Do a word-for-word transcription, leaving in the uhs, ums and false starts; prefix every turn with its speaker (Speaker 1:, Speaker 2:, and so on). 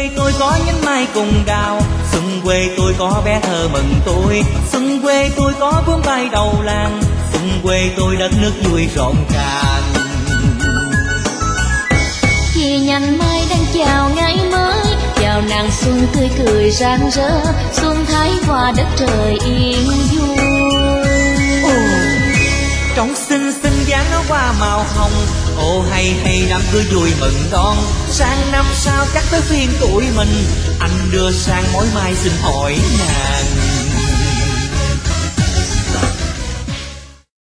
Speaker 1: quê tôi có nhánh mai cùng đào, xuân quê tôi có bé thơ mừng tôi, xuân quê tôi có bướm bay đầu làng, xuân quê tôi đất nước vui rộn ràng.
Speaker 2: Vì nhành mai đang chào ngày mới, chào nàng xuân tươi cười rạng rỡ, xuân thái hòa đất trời yên vui.
Speaker 1: Ồ, trong xinh xinh dáng nó qua màu hồng, ồ hay hay đám cưới vui mừng đón, sang năm sau chắc tới phiên tuổi mình, anh đưa sang mối mai xin hỏi nàng.